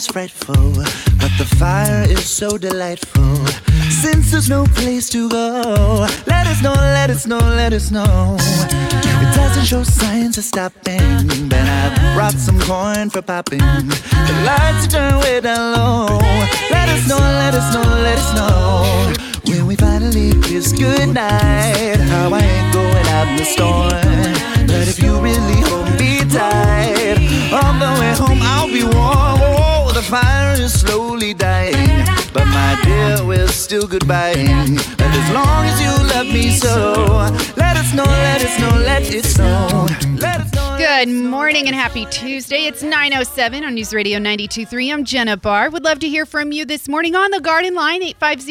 is frightful, but the fire is so delightful. Since there's no place to go, let us know, let us know, let us know. It doesn't show signs of stopping, but I brought some corn for popping. The lights turn way down low. Let us know, let us know, let us know. When we finally kiss goodnight, how I ain't going out in the storm. But if you really hold me tight, on the way home I'll be warm. Oh, the fire is slowly dying, but my dear, we're still goodbye. And as long as you love me so, let us know, let us know, let it snow. Let us know. Good morning and happy Tuesday. It's 9:07 on News Radio 92.3. I'm Jenna Barr. Would love to hear from you this morning on the Garden Line,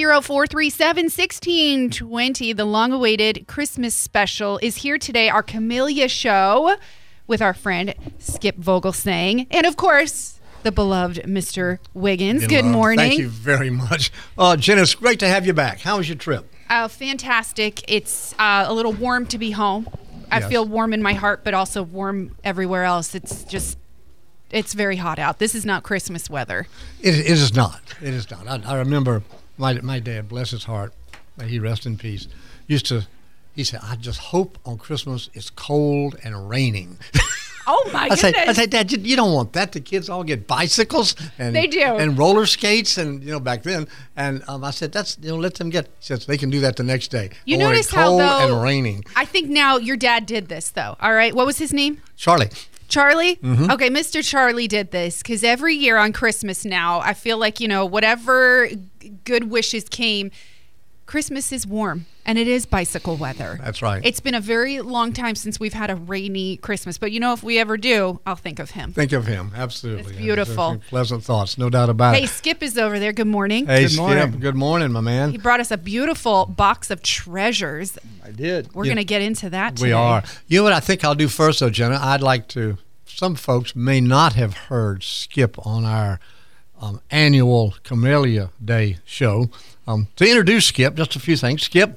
850-437-1620. The long-awaited Christmas special is here today. Our Camellia Show with our friend Skip Vogelsang. And, of course, the beloved Mr. Wiggins. Good morning. Thank you very much. Jenna, it's great to have you back. How was your trip? Fantastic. It's a little warm to be home. I feel warm in my heart, but also warm everywhere else. It's very hot out. This is not Christmas weather. It is not. It is not. I remember my dad, bless his heart, may he rest in peace, he said, I just hope on Christmas it's cold and raining. Oh, my goodness. I say, Dad, you don't want that. The kids all get bicycles. And, they do. And roller skates, and, back then. And I said, let them get, he says, they can do that the next day. You notice how, cold though, and raining. I think now your dad did this, though. All right. What was his name? Charlie? Mm-hmm. Okay, Mr. Charlie did this because every year on Christmas now, I feel like, whatever good wishes came, Christmas is warm, and it is bicycle weather. That's right. It's been a very long time since we've had a rainy Christmas, but if we ever do, I'll think of him. Think of him, absolutely. It's beautiful. Pleasant thoughts, no doubt about it. Hey, Skip is over there. Good morning. Hey, good morning. Skip. Good morning, my man. He brought us a beautiful box of treasures. I did. We're going to get into that today. We are. You know what I think I'll do first, though, Jenna? I'd like to, some folks may not have heard Skip on our annual Camellia Day show. To introduce Skip, just a few things. Skip,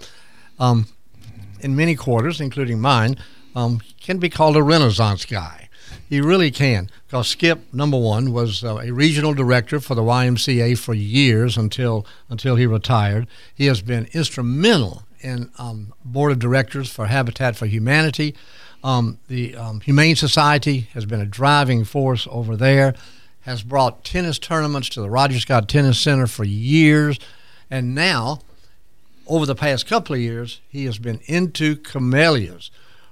in many quarters, including mine, can be called a Renaissance guy. He really can, because Skip, number one, was a regional director for the YMCA for years until he retired. He has been instrumental in board of directors for Habitat for Humanity. The Humane Society has been a driving force over there, has brought tennis tournaments to the Roger Scott Tennis Center for years. And now, over the past couple of years, he has been into camellias,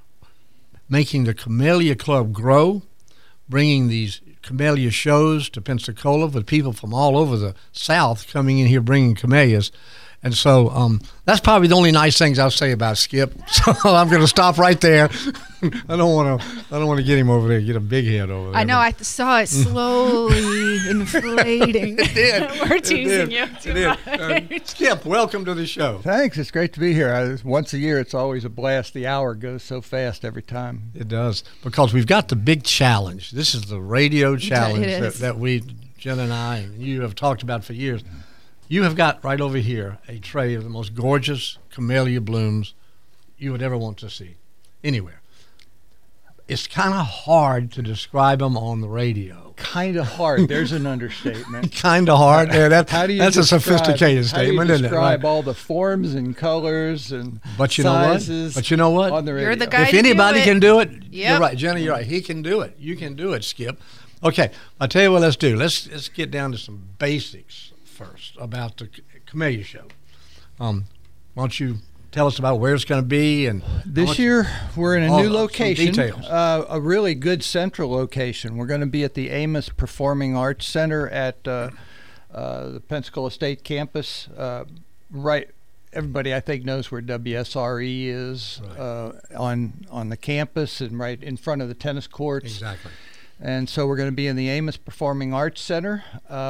making the Camellia Club grow, bringing these camellia shows to Pensacola with people from all over the South coming in here bringing camellias. And so that's probably the only nice things I'll say about Skip. So I'm going to stop right there. I don't want to get him over there, get a big head over there. I know. I saw it slowly inflating. It did. We're teasing you too much. Skip, welcome to the show. Thanks. It's great to be here. Once a year, it's always a blast. The hour goes so fast every time. It does, because we've got the big challenge. This is the radio challenge that we, Jen and I, and you have talked about for years. You have got right over here a tray of the most gorgeous camellia blooms you would ever want to see anywhere. It's kind of hard to describe them on the radio. Kind of hard. There's an understatement. Kind of hard. Yeah, that's a sophisticated statement, isn't it? Describe all the forms and colors and sizes. But you know what? On the radio. You're the guy. If anybody can do it, you're right, Jenny. You're right. He can do it. You can do it, Skip. Okay, I'll tell you what. Let's do. Let's get down to some basics first about the Camellia Show. Why don't you tell us about where it's going to be? And this year we're in a new location, details. A really good central location. We're going to be at the Amos Performing Arts Center at the Pensacola State campus. Right, everybody I think knows where WSRE is, right. On the campus and right in front of the tennis courts. Exactly. And so we're going to be in the Amos Performing Arts Center.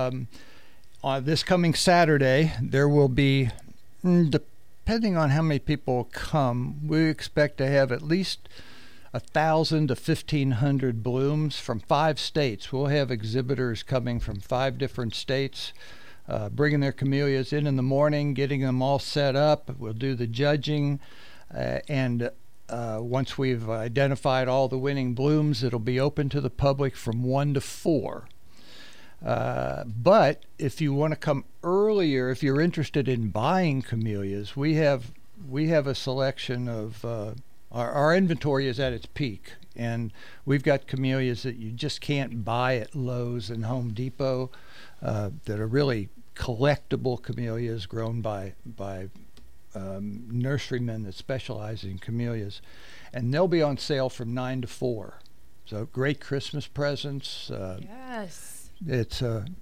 This coming Saturday, there will be, depending on how many people come, we expect to have at least 1,000 to 1,500 blooms from 5 states. We'll have exhibitors coming from 5 different states, bringing their camellias in the morning, getting them all set up. We'll do the judging, and once we've identified all the winning blooms, it'll be open to the public from 1 to 4. But if you want to come earlier, if you're interested in buying camellias, we have a selection of our inventory is at its peak, and we've got camellias that you just can't buy at Lowe's and Home Depot that are really collectible camellias grown by nurserymen that specialize in camellias, and they'll be on sale from 9 to 4. So great Christmas presents. Yes. It's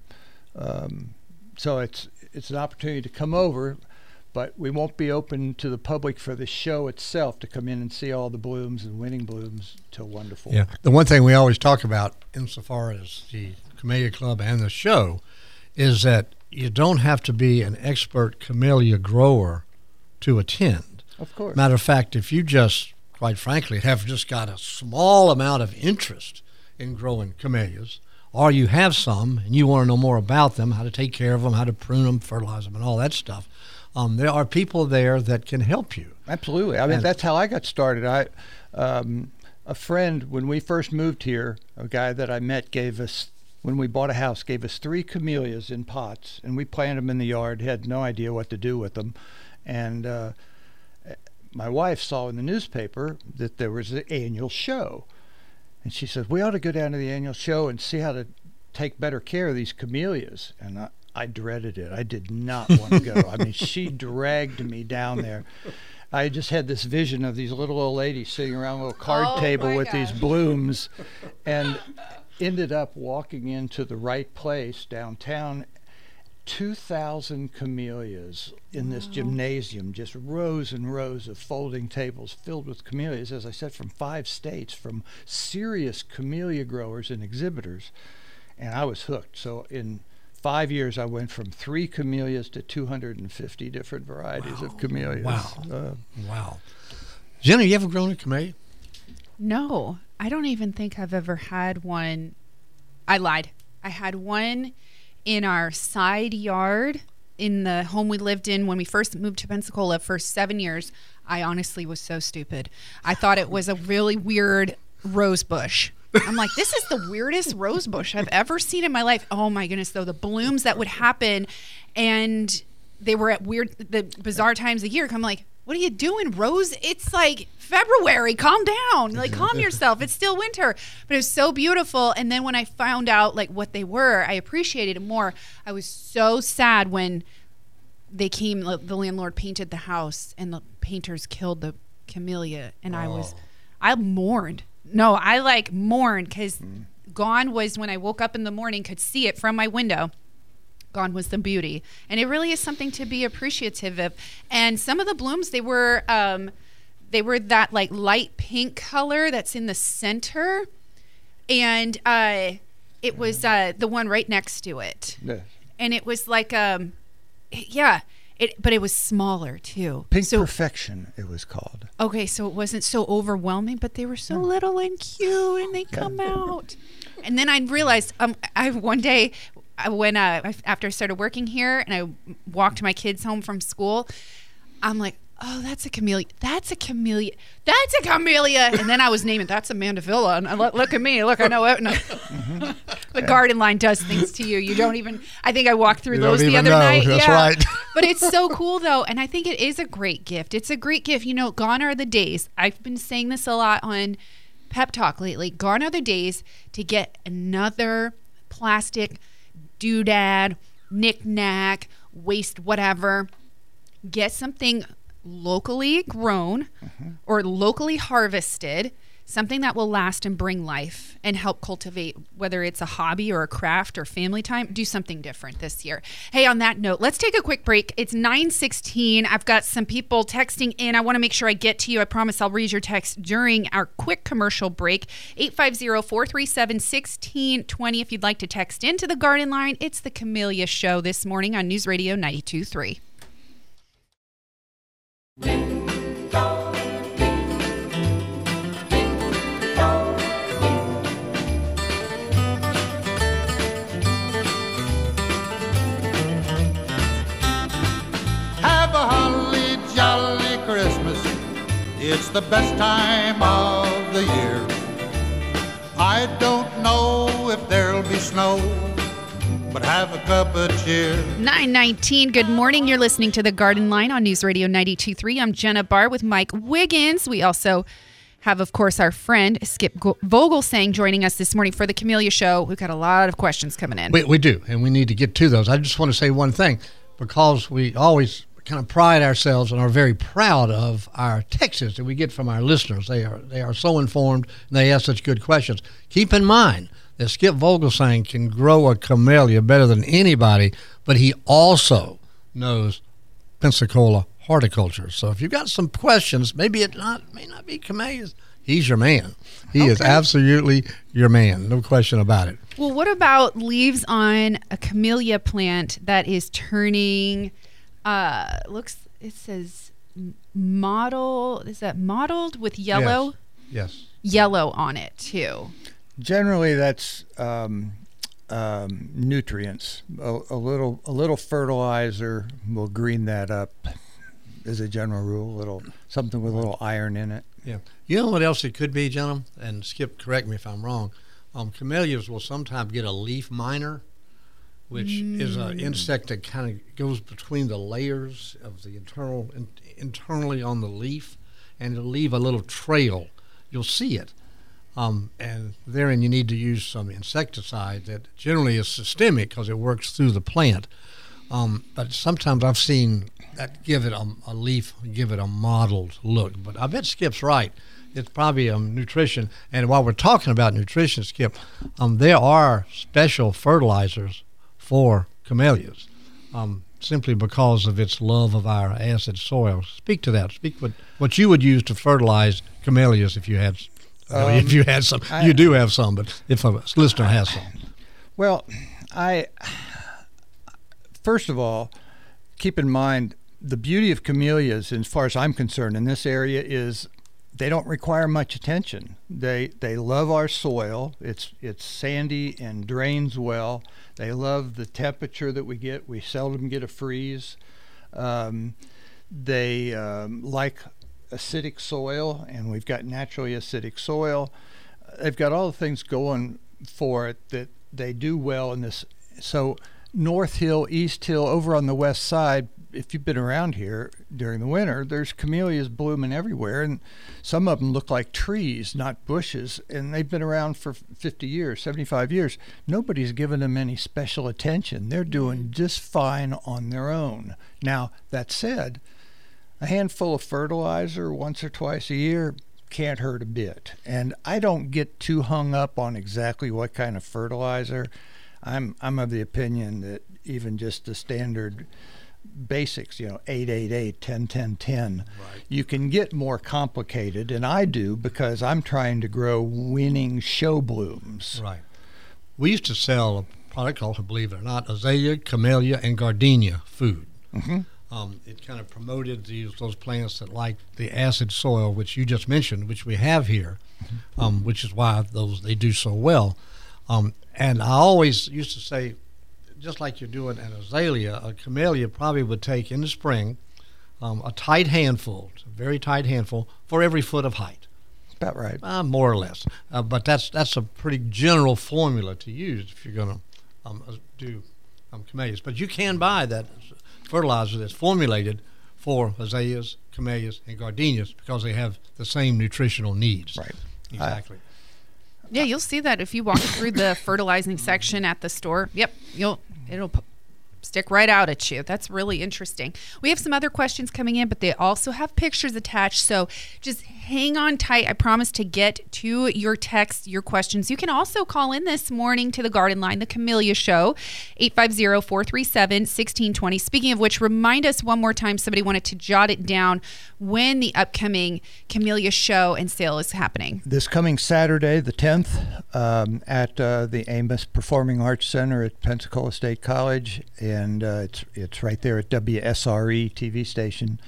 so it's an opportunity to come over, but we won't be open to the public for the show itself to come in and see all the blooms and winning blooms till 1 to 4. Yeah. The one thing we always talk about insofar as the Camellia Club and the show is that you don't have to be an expert camellia grower to attend. Of course. Matter of fact, if you just, quite frankly, have just got a small amount of interest in growing camellias, or you have some and you want to know more about them, how to take care of them, how to prune them, fertilize them, and all that stuff, there are people there that can help you. Absolutely. I mean, that's how I got started. A friend, when we first moved here, a guy that I met gave us, when we bought a house, gave us 3 camellias in pots, and we planted them in the yard, had no idea what to do with them. And my wife saw in the newspaper that there was an annual show. And she said, we ought to go down to the annual show and see how to take better care of these camellias. And I dreaded it. I did not want to go. I mean, she dragged me down there. I just had this vision of these little old ladies sitting around a little card table with these blooms, and ended up walking into the right place downtown. 2,000 camellias in this gymnasium, just rows and rows of folding tables filled with camellias, as I said, from 5 states, from serious camellia growers and exhibitors. And I was hooked. So in 5 years, I went from 3 camellias to 250 different varieties of camellias. Wow. Wow. Jenna, you ever grown a camellia? No, I don't even think I've ever had one. I lied. I had one in our side yard in the home we lived in when we first moved to Pensacola for 7 years. I honestly was so stupid. I thought it was a really weird rose bush. I'm like, this is the weirdest rose bush I've ever seen in my life. Oh my goodness, though, the blooms that would happen, and they were at the bizarre times of year. I'm like, what are you doing, Rose? It's like February. Calm down. Like, calm yourself. It's still winter. But it was so beautiful. And then when I found out like what they were, I appreciated it more. I was so sad when they came, the landlord painted the house and the painters killed the camellia. And I mourned. No, I like mourned because gone was when I woke up in the morning, could see it from my window. Gone was the beauty. And it really is something to be appreciative of. And some of the blooms, they were that like light pink color that's in the center. And it was the one right next to it. Yes. And it was like, but it was smaller too. Pink Perfection, it was called. Okay, so it wasn't so overwhelming, but they were so little and cute, and they come out. And then I realized, one day when after I started working here and I walked my kids home from school, I'm like, oh, that's a camellia. That's a camellia. That's a camellia. And then I was naming, that's a mandevilla. And look at me. Look, I know it. The garden line does things to you. You don't even, I think I walked through those the other night. That's right. But it's so cool though. And I think it is a great gift. It's a great gift. You know, gone are the days. I've been saying this a lot on Pep Talk lately. Gone are the days to get another plastic doodad, knick-knack, waste, whatever. Get something locally grown or locally harvested, something that will last and bring life and help cultivate, whether it's a hobby or a craft or family time. Do something different this year. Hey, on that note, let's take a quick break. It's 9:16. I've got some people texting in. I want to make sure I get to you. I promise I'll read your text during our quick commercial break. 850-437-1620 if you'd like to text into the garden line. It's the Camellia Show this morning on News Radio 92.3. Have a holly jolly Christmas. It's the best time of the year. I don't know if there'll be snow, but have a cup of cheer. 9:19. Good morning. You're listening to The Garden Line on News Radio 92.3. I'm Jenna Barr with Mike Wiggins. We also have, of course, our friend Skip Vogelsang joining us this morning for the Camellia Show. We've got a lot of questions coming in. We do, and we need to get to those. I just want to say one thing, because we always kind of pride ourselves and are very proud of our texts that we get from our listeners. They are so informed, and they ask such good questions. Keep in mind that Skip Vogelsang can grow a camellia better than anybody, but he also knows Pensacola horticulture. So if you've got some questions, maybe may not be camellias, he's your man. He is absolutely your man, no question about it. Well, what about leaves on a camellia plant that is turning, it says mottled, is that mottled with yellow? Yes. Yellow on it too. Generally, that's nutrients. A little fertilizer will green that up. As a general rule, something with a little iron in it. Yeah. You know what else it could be, gentlemen? And Skip, correct me if I'm wrong. Camellias will sometimes get a leaf miner, which is an insect that kind of goes between the layers of the internally on the leaf, and it'll leave a little trail. You'll see it. And therein you need to use some insecticide that generally is systemic because it works through the plant. But sometimes I've seen that give it a leaf, give it a mottled look. But I bet Skip's right. It's probably nutrition. And while we're talking about nutrition, Skip, there are special fertilizers for camellias, simply because of its love of our acid soil. Speak to that. Speak what you would use to fertilize camellias if you had. If you had some, you do have some, but if a listener has some. Well, first of all, keep in mind the beauty of camellias, as far as I'm concerned, in this area is they don't require much attention. They love our soil. It's sandy and drains well. They love the temperature that we get. We seldom get a freeze. They like acidic soil, and we've got naturally acidic soil. They've got all the things going for it that they do well in this. So North Hill, East Hill, over on the west side, if you've been around here during the winter, there's camellias blooming everywhere, and some of them look like trees, not bushes, and they've been around for 50 years, 75 years. Nobody's given them any special attention. They're doing just fine on their own. Now, that said, a handful of fertilizer once or twice a year can't hurt a bit. And I don't get too hung up on exactly what kind of fertilizer. I'm of the opinion that even just the standard basics, 888, 10, 10, 10, right. You can get more complicated, and I do because I'm trying to grow winning show blooms. Right. We used to sell a product called, believe it or not, azalea, camellia, and gardenia food. Mm-hmm. It kind of promoted those plants that like the acid soil, which you just mentioned, which we have here, which is why they do so well. And I always used to say, just like you're doing an azalea, a camellia probably would take in the spring a tight handful, a very tight handful, for every foot of height. About right. More or less. But that's a pretty general formula to use if you're going to do camellias. But you can buy that fertilizer that's formulated for azaleas, camellias, and gardenias because they have the same nutritional needs. Right. Exactly. Yeah, you'll see that if you walk through the fertilizing section at the store. Yep, it'll stick right out at you. That's really interesting. We have some other questions coming in, but they also have pictures attached. So just hang on tight. I promise to get to your text, your questions. You can also call in this morning to the Garden Line, the Camellia Show, 850-437-1620. Speaking of which, remind us one more time, somebody wanted to jot it down, when the upcoming Camellia Show and sale is happening. This coming Saturday, the 10th, at the Amos Performing Arts Center at Pensacola State College, and it's right there at WSRE TV station.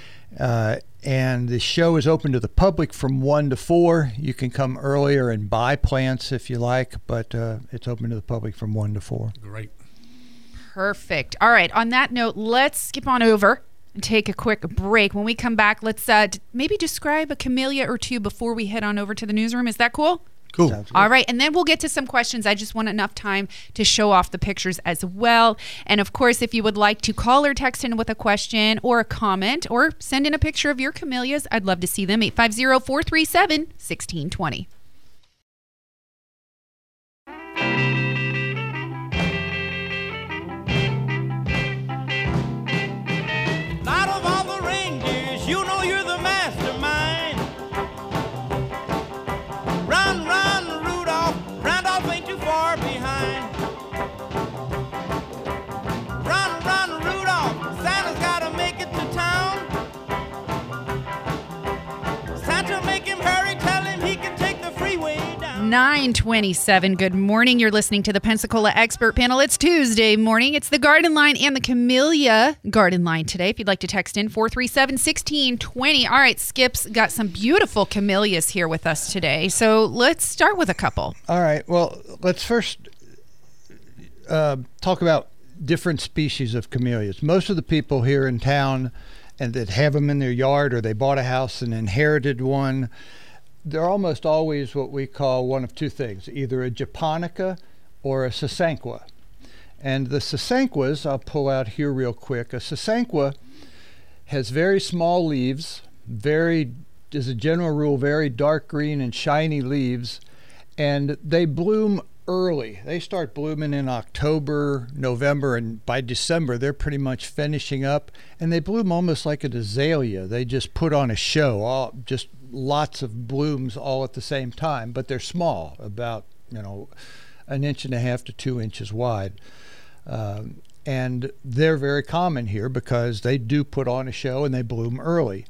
And the show is open to the public from 1 to 4. You can come earlier and buy plants if you like, but it's open to the public from 1 to 4. Great. Perfect. All right. On that note, let's skip on over and take a quick break. When we come back, let's maybe describe a camellia or two before we head on over to the newsroom. Is that cool? Cool. Sounds good. All right, and then we'll get to some questions. I just want enough time to show off the pictures as well. And of course, if you would like to call or text in with a question or a comment or send in a picture of your camellias, I'd love to see them. 850-437-1620. Out of all the reindeers, you know you're the mastermind. Run, run, Rudolph. Randolph ain't too far behind. Run, run, Rudolph. Santa's gotta make it to town. Santa, make him hurry. Tell him he can take the freeway down. 9:27. Good morning. You're listening to the Pensacola Expert Panel. It's Tuesday morning. It's the Garden Line and the Camellia Garden Line today. If you'd like to text in, 437-1620. All right, Skip's got some beautiful camellias here with us today. So let's start with a couple. All right. Well, let's first talk about different species of camellias. Most of the people here in town and that have them in their yard, or they bought a house and inherited one, they're almost always what we call one of two things, either a japonica or a sasanqua. And the sasanquas, I'll pull out here real quick. A sasanqua has very small leaves, as a general rule, very dark green and shiny leaves, and they bloom early. They start blooming in October, November, and by December they're pretty much finishing up, and they bloom almost like an azalea. They just put on a show, just lots of blooms all at the same time, but they're small, about 1.5 to 2 inches wide. And they're very common here because they do put on a show and they bloom early.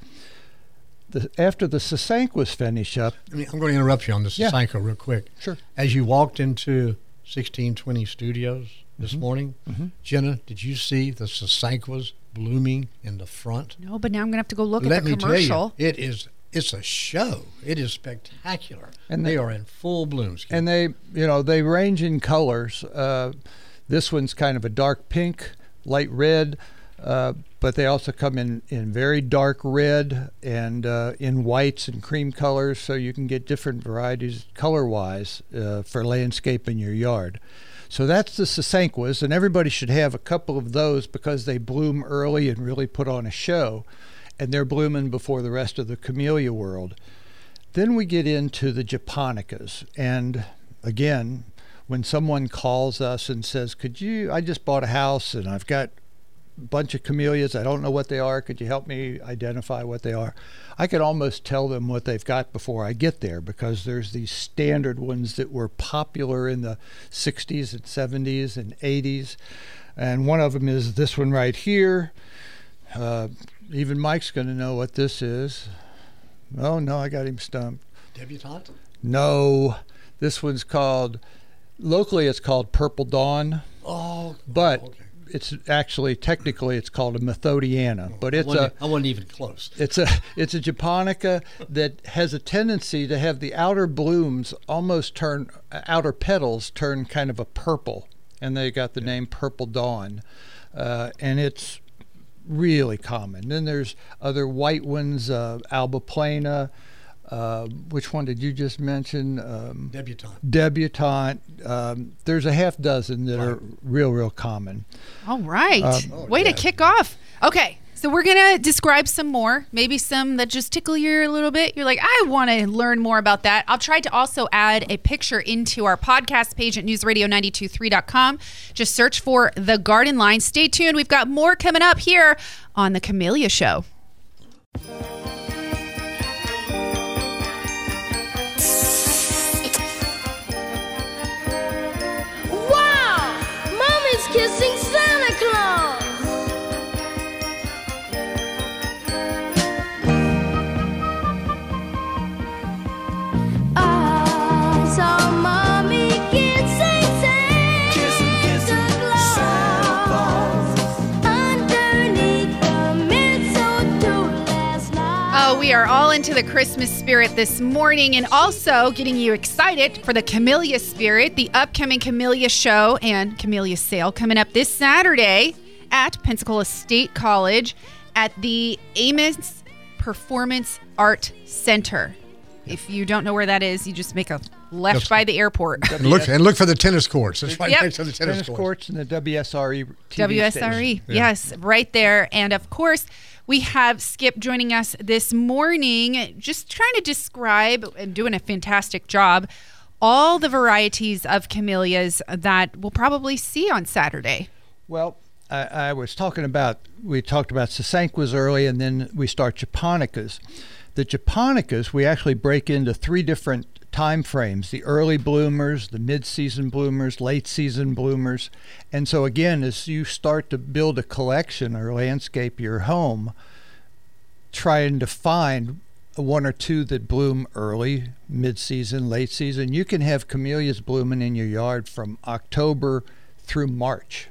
After the sasanquas finish up... I'm going to interrupt you on the sasanqua real quick. Sure. As you walked into 1620 Studios this morning, Jenna, did you see the sasanquas blooming in the front? No, but now I'm going to have to go look Let at the me commercial. tell you, it's a show. It is spectacular. And they are in full bloom. And they range in colors. This one's kind of a dark pink, light red, but they also come in very dark red and in whites and cream colors, so you can get different varieties color-wise for landscape in your yard. So that's the sasanquas, and everybody should have a couple of those because they bloom early and really put on a show, and they're blooming before the rest of the camellia world. Then we get into the japonicas, and again, when someone calls us and says, I just bought a house and I've got a bunch of camellias, I don't know what they are, could you help me identify what they are? I can almost tell them what they've got before I get there, because there's these standard ones that were popular in the 60s and 70s and 80s, and one of them is this one right here. Even Mike's going to know what this is. Oh no, I got him stumped. Debutante? No, this one's locally it's called Purple Dawn. Oh, but okay. It's actually, technically, it's called a Methodiana, but I wasn't even close. It's a japonica that has a tendency to have the outer blooms outer petals turn kind of a purple, and they got the name Purple Dawn, and it's really common. Then there's other white ones, Alba Plana. Which one did you just mention? Debutante. There's a half dozen that are real common. All right. Way to kick off. Okay, so we're going to describe some more, maybe some that just tickle you a little bit. You're like, I want to learn more about that. I'll try to also add a picture into our podcast page at newsradio923.com. Just search for The Garden Line. Stay tuned. We've got more coming up here on The Camellia Show. Kissing Santa Claus. I saw Mommy kissing Santa Claus underneath the mistletoe last night. Oh, we are all into the Christmas spirit this morning, and also getting you excited for the Camellia Spirit, the upcoming Camellia Show and Camellia Sale coming up this Saturday at Pensacola State College at the Amos Performance Art Center. If you don't know where that is, you just make a left Just- by the airport. And look for the tennis courts. It's right Yep. next to the tennis Tennis courts. courts and the WSRE TV WSRE, station. yes, right there. And of course, we have Skip joining us this morning, just trying to describe and doing a fantastic job all the varieties of camellias that we'll probably see on Saturday. Well, I was talking about, we talked about sasanquas early, and then we start japonicas. The japonicas, we actually break into 3 different time frames: the early bloomers, the mid-season bloomers, late-season bloomers. And so again, as you start to build a collection or landscape your home, trying to find 1 or 2 that bloom early, mid-season, late season. You can have camellias blooming in your yard from October through March.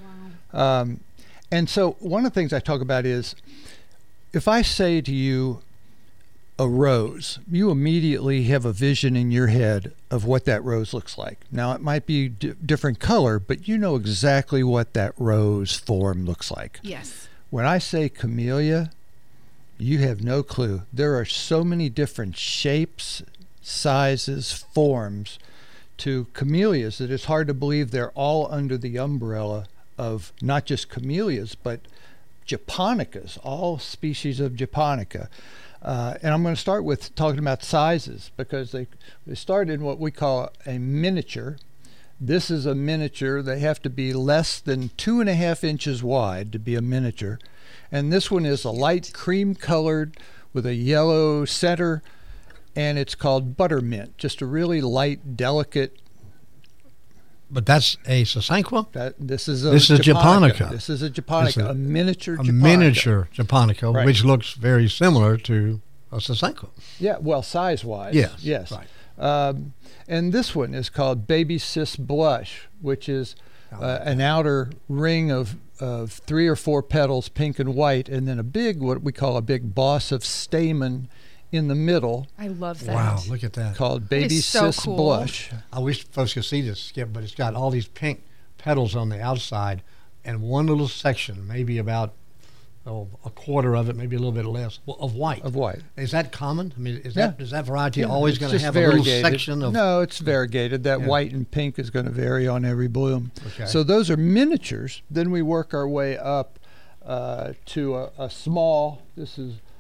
And so one of the things I talk about is, if I say to you a rose, you immediately have a vision in your head of what that rose looks like. Now, it might be different color, but you know exactly what that rose form looks like. Yes. When I say camellia, you have no clue. There are so many different shapes, sizes, forms to camellias that it's hard to believe they're all under the umbrella of not just camellias, but japonicas, all species of japonica. And I'm going to start with talking about sizes, because they start in what we call a miniature. This is a miniature. They have to be less than 2.5 inches wide to be a miniature. And this one is a light cream colored with a yellow center, and it's called buttermint, just a really light, delicate. But that's a sasanqua? This is a japonica. This is a japonica, a miniature japonica. A miniature japonica, Right. which looks very similar to a sasanqua. Yeah, well, size-wise. Yes. Right. And this one is called Baby Sis Blush, which is an outer ring of 3 or 4 petals, pink and white, and then what we call a big boss of stamen in the middle, I love that. Wow, look at that. called Baby is so Sis cool. Blush. I wish folks could see this, Skip, but it's got all these pink petals on the outside and one little section, maybe about a quarter of it, maybe a little bit less, of white. Of white. Is that common? I mean, is Yeah. that variety Yeah, always it's going to just have a little variegated. section of? No, it's variegated. That Yeah. white and pink is going to vary on every bloom. Okay. So those are miniatures. Then we work our way up to a small. This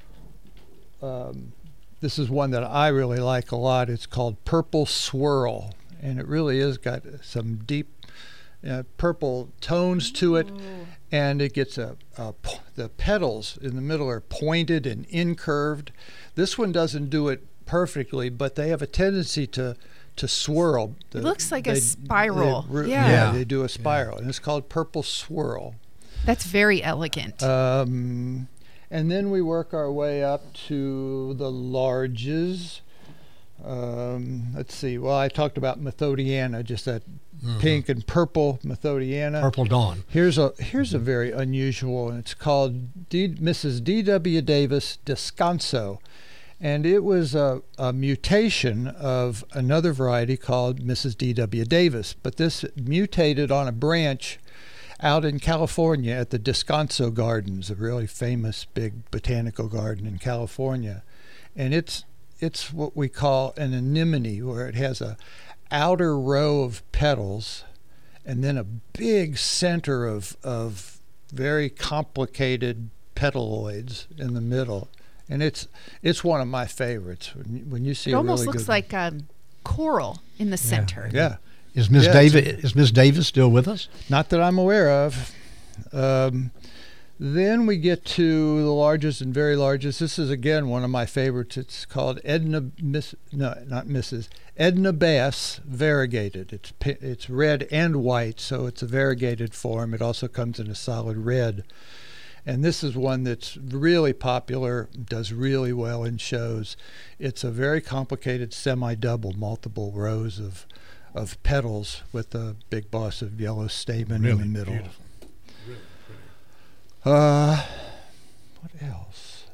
is one that I really like a lot. It's called Purple Swirl, and it really is got some deep purple tones to it. And it gets the petals in the middle are pointed and incurved. This one doesn't do it perfectly, but they have a tendency to swirl. It looks like a spiral. Yeah, Yeah. they do a spiral, and it's called Purple Swirl. That's very elegant. And then we work our way up to the larges. Let's see. Well, I talked about Methodiana, just that pink and purple Methodiana. Purple Dawn. Here's a very unusual, and it's called Mrs. D.W. Davis Descanso, and it was a mutation of another variety called Mrs. D.W. Davis, but this mutated on a branch out in California at the Descanso Gardens, a really famous big botanical garden in California, and it's what we call an anemone, where it has a outer row of petals and then a big center of very complicated petaloids in the middle, and it's one of my favorites. When you see It almost really looks good like coral in the center. yeah. Is Miss Yeah, Davis still with us? Not that I'm aware of. Then we get to the largest and very largest. This is again one of my favorites. It's called Edna Bass variegated. It's red and white, so it's a variegated form. It also comes in a solid red. And this is one that's really popular, does really well in shows. It's a very complicated semi-double, multiple rows of petals with a big boss of yellow stamen in the middle. Beautiful. What else?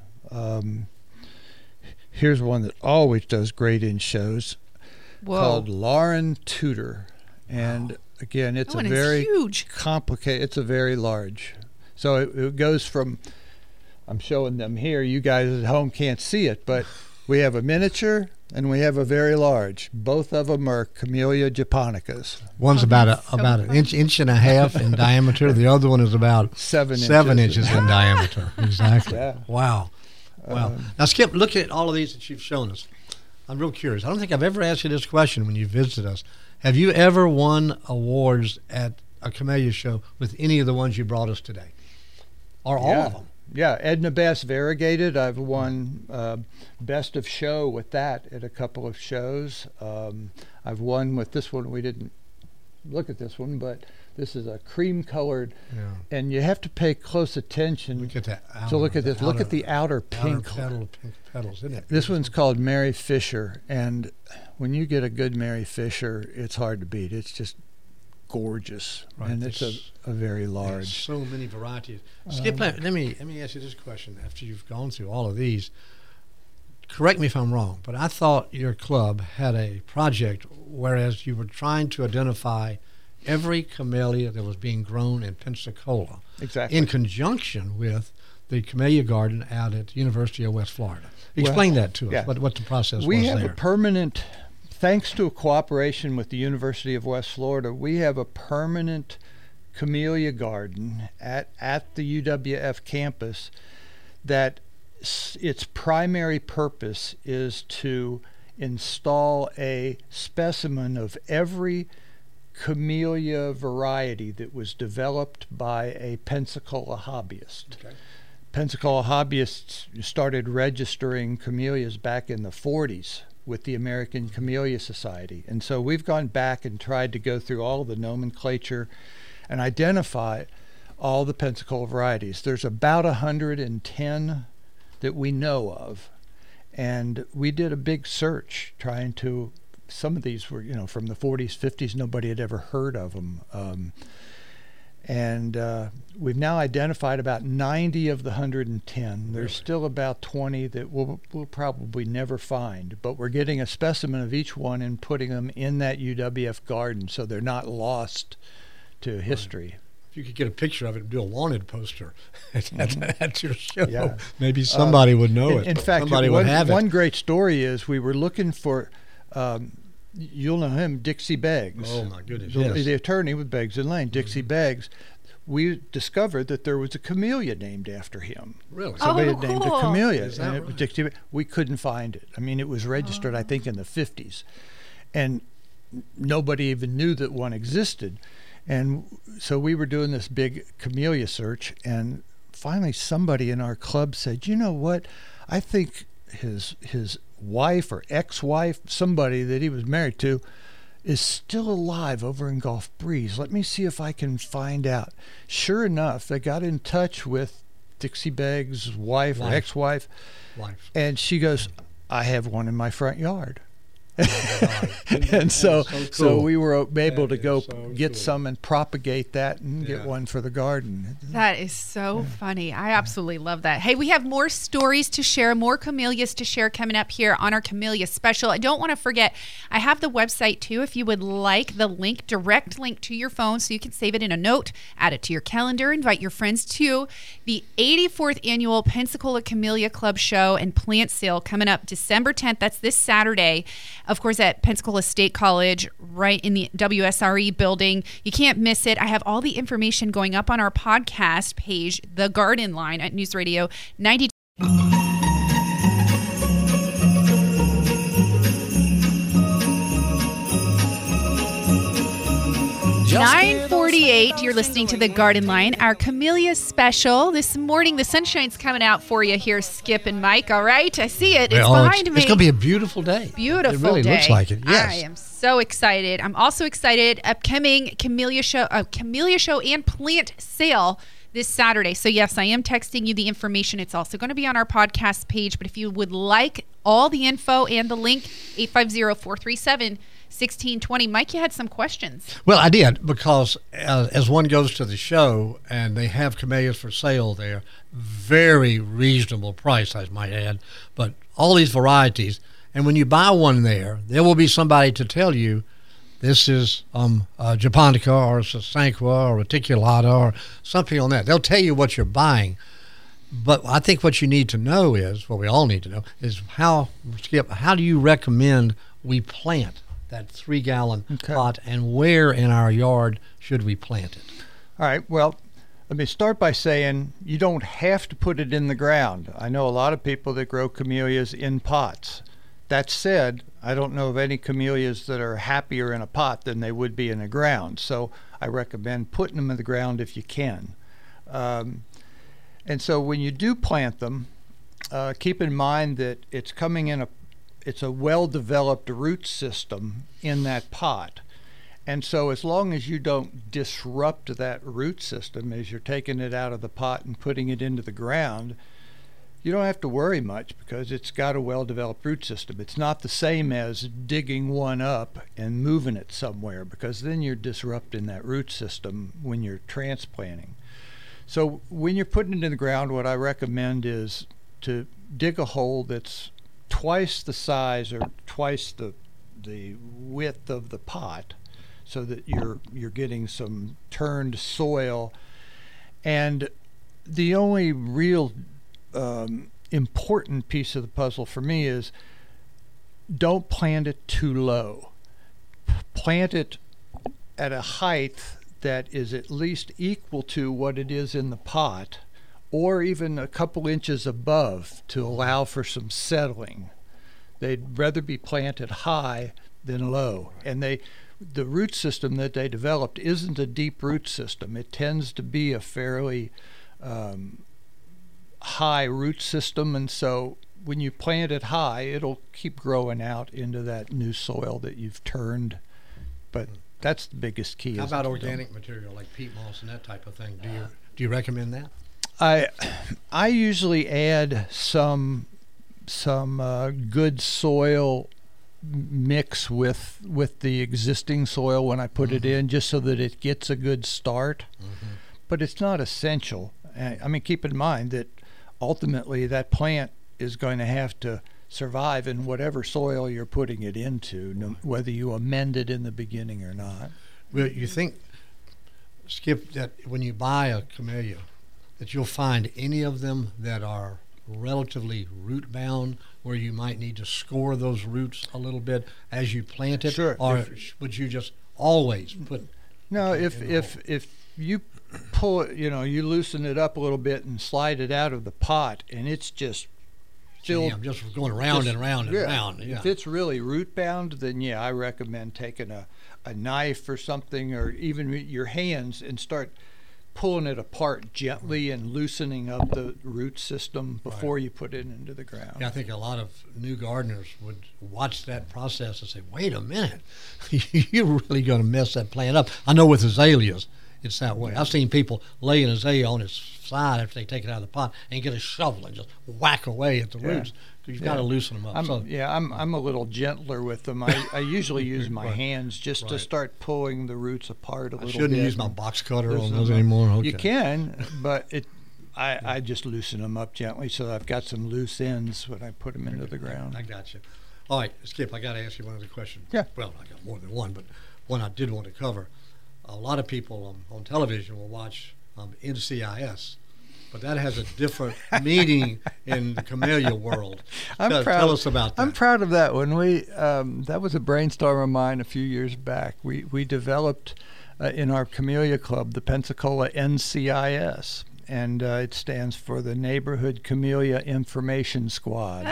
Here's one that always does great in shows, Whoa. called Lauren Tudor, and again, it's That a one is very huge. complicated. It's a very large. So it goes from. I'm showing them here. You guys at home can't see it, but We have a miniature and we have a very large. Both of them are Camellia japonicas. One's about an inch and a half in diameter. The other one is about 7 inches in diameter. Exactly. Yeah. Wow. Now, Skip, look at all of these that you've shown us. I'm real curious. I don't think I've ever asked you this question when you visited us. Have you ever won awards at a Camellia show with any of the ones you brought us today? Or all of them? Yeah, Edna Bass Variegated. I've won Best of Show with that at a couple of shows. I've won with this one. We didn't look at this one, but this is a cream-colored, and you have to pay close attention. Look at that. So look at this. Look at the outer pink. Pink petals, isn't it? This one's called Mary Fisher, and when you get a good Mary Fisher, it's hard to beat. It's just gorgeous, and it's a very large. So many varieties. Skip, let me ask you this question. After you've gone through all of these, correct me if I'm wrong, but I thought your club had a project whereas you were trying to identify every camellia that was being grown in Pensacola, exactly, in conjunction with the Camellia Garden out at the University of West Florida. Explain that to us. What the process was there. We have a permanent. Thanks to a cooperation with the University of West Florida, we have a permanent camellia garden at the UWF campus that its primary purpose is to install a specimen of every camellia variety that was developed by a Pensacola hobbyist. Okay. Pensacola hobbyists started registering camellias back in the 40s. With the American Camellia Society. And so we've gone back and tried to go through all of the nomenclature and identify all the Pensacola varieties. There's about 110 that we know of. And we did a big search trying to, some of these were, from the 40s, 50s, nobody had ever heard of them. And we've now identified about 90 of the 110. There's still about 20 that we'll probably never find, but we're getting a specimen of each one and putting them in that UWF garden so they're not lost to history. If you could get a picture of it and do a wanted poster at your show, Yeah. maybe somebody would know it. In fact, somebody would have one it. great story is we were looking for, you'll know him, Dixie Beggs. Oh, my goodness, The attorney with Beggs and Lane, Dixie Beggs. We discovered that there was a camellia named after him. Really? Somebody had named cool. a camellia. Is that and it was right? Dixie. We couldn't find it. I mean, it was registered, I think, in the 50s. And nobody even knew that one existed. And so we were doing this big camellia search, and finally somebody in our club said, you know what, I think his wife or ex-wife, somebody that he was married to, is still alive over in Gulf Breeze. Let me see if I can find out. Sure enough, they got in touch with Dixie Beggs' wife or ex-wife, and she goes, I have one in my front yard. And so we were able to go get some and propagate that and get one for the garden. That is so funny. I absolutely love that. Hey, we have more stories to share, more camellias to share coming up here on our Camellia Special. I don't want to forget, I have the website too. If you would like the link, direct link to your phone so you can save it in a note, add it to your calendar, invite your friends to the 84th Annual Pensacola Camellia Club Show and Plant Sale coming up December 10th. That's this Saturday. Of course, at Pensacola State College, right in the WSRE building. You can't miss it. I have all the information going up on our podcast page, The Garden Line at News Radio 92. 9:48. You're listening to The Garden Line, our Camellia Special. This morning, the sunshine's coming out for you here, Skip and Mike. All right, I see it. It's behind me. It's going to be a beautiful day. Beautiful It really day. looks like it. Yes. I am so excited. I'm also excited. Upcoming Camellia Show and Plant Sale this Saturday. So yes, I am texting you the information. It's also going to be on our podcast page. But if you would like all the info and the link, 850-437-1620. Mike, you had some questions. Well, I did, because as one goes to the show and they have camellias for sale there, very reasonable price, I might add, but all these varieties. And when you buy one there will be somebody to tell you this is Japonica or Sasanqua or Reticulata or something on that. They'll tell you what you're buying. But I think what you need to know is, what we all need to know, is Skip, how do you recommend we plant that 3-gallon pot, and where in our yard should we plant it? All right. Well, let me start by saying you don't have to put it in the ground. I know a lot of people that grow camellias in pots. That said, I don't know of any camellias that are happier in a pot than they would be in the ground. So I recommend putting them in the ground if you can. And so when you do plant them, keep in mind that it's coming in it's a well-developed root system in that pot. And so as long as you don't disrupt that root system as you're taking it out of the pot and putting it into the ground, you don't have to worry much because it's got a well-developed root system. It's not the same as digging one up and moving it somewhere, because then you're disrupting that root system when you're transplanting. So when you're putting it in the ground, what I recommend is to dig a hole that's twice the size or twice the width of the pot, so that you're getting some turned soil. And the only real important piece of the puzzle for me is don't plant it too low. Plant it at a height that is at least equal to what it is in the pot, or even a couple inches above to allow for some settling. They'd rather be planted high than low. And the root system that they developed isn't a deep root system. It tends to be a fairly high root system, and so when you plant it high, it'll keep growing out into that new soil that you've turned. But that's the biggest key. How about organic material like peat moss and that type of thing? Do you recommend that? I usually add some good soil mix with the existing soil when I put it in, just so that it gets a good start. But it's not essential. I mean, keep in mind that ultimately that plant is going to have to survive in whatever soil you're putting it into, whether you amend it in the beginning or not. Well, you think, Skip, that when you buy a camellia, that you'll find any of them that are relatively root bound, where you might need to score those roots a little bit as you plant it? Sure. Or would you just always put? No, if you pull it, you loosen it up a little bit and slide it out of the pot, and it's just filled. I'm just going round and round and round. Yeah. If it's really root bound, then I recommend taking a knife or something, or even your hands, and start pulling it apart gently and loosening up the root system before you put it into the ground. Yeah, I think a lot of new gardeners would watch that process and say, wait a minute, you're really going to mess that plant up. I know with azaleas, it's that way. I've seen people lay an azalea on its side after they take it out of the pot and get a shovel and just whack away at the roots. You've got to loosen them up. I'm a little gentler with them. I usually use my hands just to start pulling the roots apart a little bit. I shouldn't use my box cutter on those anymore. Okay. You can, but I just loosen them up gently so that I've got some loose ends when I put them into the ground. I got you. All right, Skip, I got to ask you one other question. Yeah. Well, I got more than one, but one I did want to cover. A lot of people on television will watch NCIS, but that has a different meaning in the camellia world. Tell us about that. I'm proud of that one. That was a brainstorm of mine a few years back. We developed in our Camellia Club the Pensacola NCIS, and it stands for the Neighborhood Camellia Information Squad.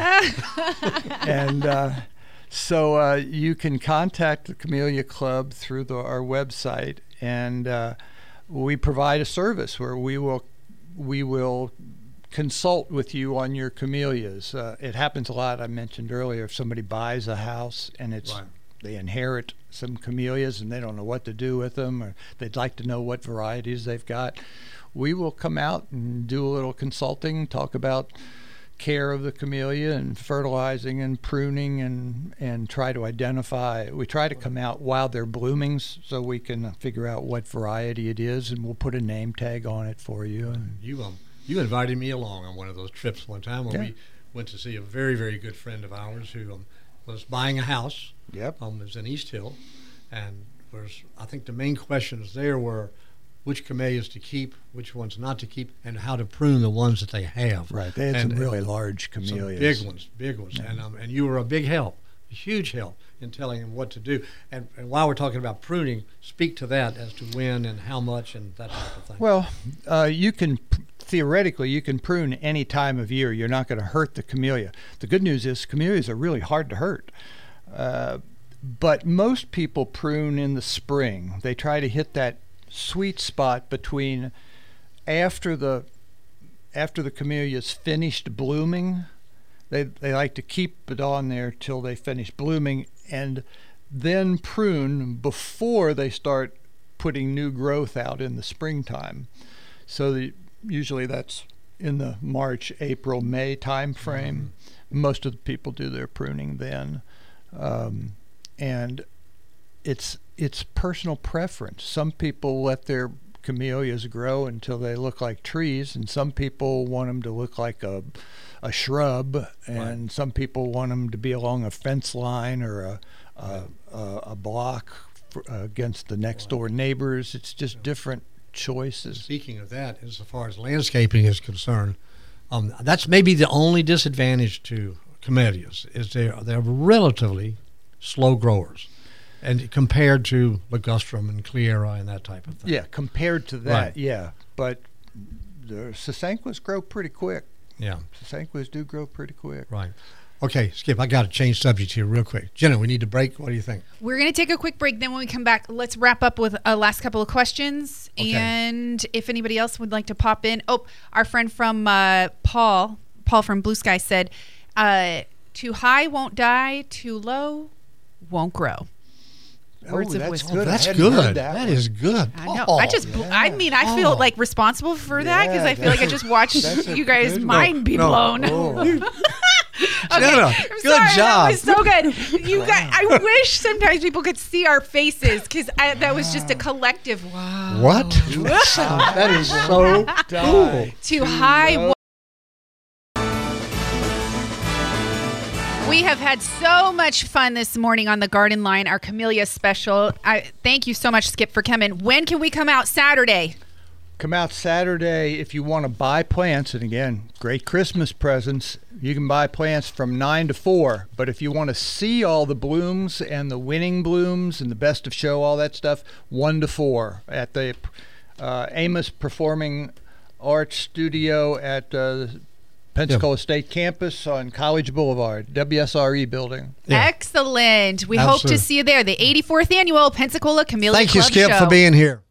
And so you can contact the Camellia Club through our website, and we provide a service where we will consult with you on your camellias. It happens a lot. I mentioned earlier, if somebody buys a house and they inherit some camellias and they don't know what to do with them, or they'd like to know what varieties they've got, we will come out and do a little consulting, talk about care of the camellia and fertilizing and pruning, and try to identify. We try to come out while they're blooming so we can figure out what variety it is, and we'll put a name tag on it for you. And you invited me along on one of those trips one time when we went to see a very, very good friend of ours who was buying a house. It was in East Hill, and I think the main questions there were, which camellias to keep, which ones not to keep, and how to prune the ones that they have. Right. They had some really large some camellias. big ones. And you were a big help, a huge help in telling them what to do. And while we're talking about pruning, speak to that as to when and how much and that type of thing. Well, theoretically, you can prune any time of year. You're not going to hurt the camellia. The good news is camellias are really hard to hurt. But most people prune in the spring. They try to hit that sweet spot between after the camellia's finished blooming. They like to keep it on there till they finish blooming, and then prune before they start putting new growth out in the springtime. So usually that's in the March, April, May time frame. Most of the people do their pruning then. And it's personal preference. Some people let their camellias grow until they look like trees, and some people want them to look like a shrub, and some people want them to be along a fence line or a block against the next door neighbors. It's just different choices. Speaking of that, as far as landscaping is concerned, that's maybe the only disadvantage to camellias is they're relatively slow growers, and compared to ligustrum and cleara and that type of thing. Yeah, compared to that, Right. yeah. But the sasanquas grow pretty quick. Yeah, Sasanquas do grow pretty quick. right. Okay, Skip, I got to change subject here real quick. Jenna, we need to break. What do you think? We're going to take a quick break. Then when we come back, let's wrap up with a last couple of questions. Okay. And if anybody else would like to pop in. Oh, our friend from Paul from Blue Sky said, too high won't die, too low won't grow. Words of that's wisdom. good. I That's hadn't heard good. that That one. is good. I know. Paul. I feel like responsible for that because I feel like I just watched that's a you guys' good mind be blown. Oh. Okay, Jenna, I'm good sorry, job. That was so good. You guys, I wish sometimes people could see our faces because that was just a collective wow. What? That is so cool. Too high. We have had so much fun this morning on the Garden Line, our Camellia special. Thank you so much, Skip, for coming. When can we come out Saturday? Come out Saturday if you want to buy plants. And again, great Christmas presents. You can buy plants from 9 to 4. But if you want to see all the blooms and the winning blooms and the best of show, all that stuff, 1 to 4 at the Amos Performing Arts Studio at Pensacola State Campus on College Boulevard, WSRE building. Yeah. Excellent. We hope Absolutely. to see you there. The 84th annual Pensacola Camellia Thank you, Club Skip, Show. for being here.